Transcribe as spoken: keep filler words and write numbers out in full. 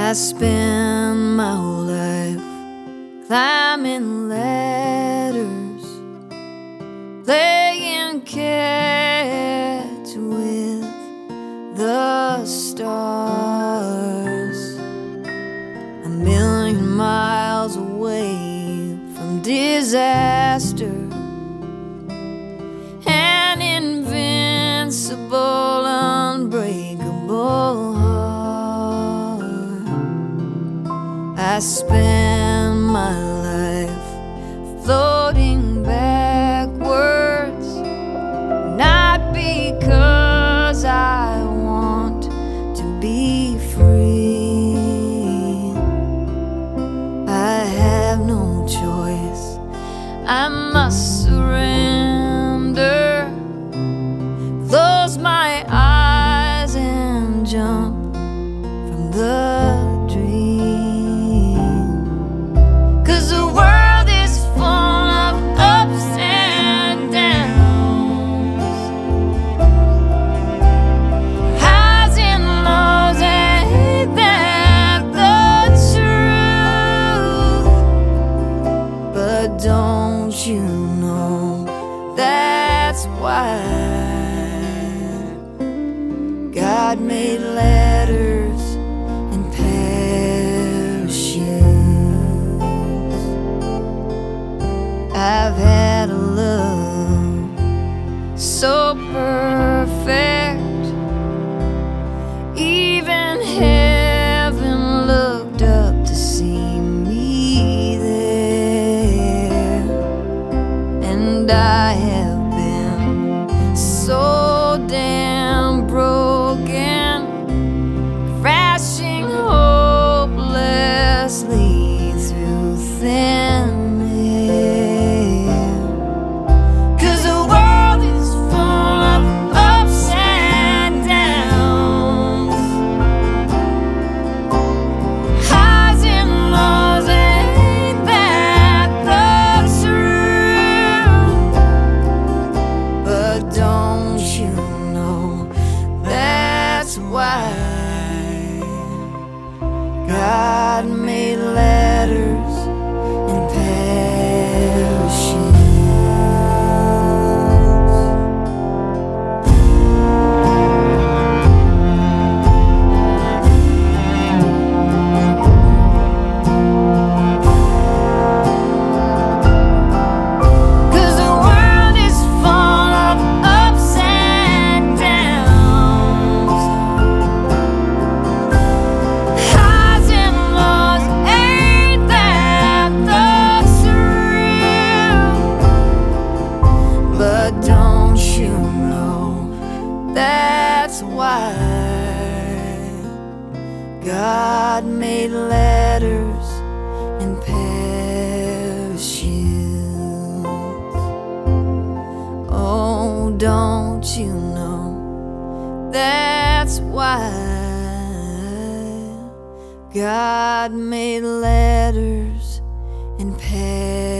I spend my whole life climbing ladders, playing catch with the stars, a million miles away from disaster, an invincible, unbreakable heart. I spend my life floating backwards, not because I want to be free. I have no choice, I must surrender, close my eyes and jump from the don't you know that's why God made ladders and parachutes? I've had a love so perfect, even heaven looked up to see me there. And I have been so damn broken, crashing hopelessly through thin air. 'Cause the world is full of ups and downs, highs and lows, ain't that the truth? But don't you know that's why God made ladders and parachutes? Don't you know that's why God made ladders and parachutes? Oh, don't you know that's why God made ladders and parachutes?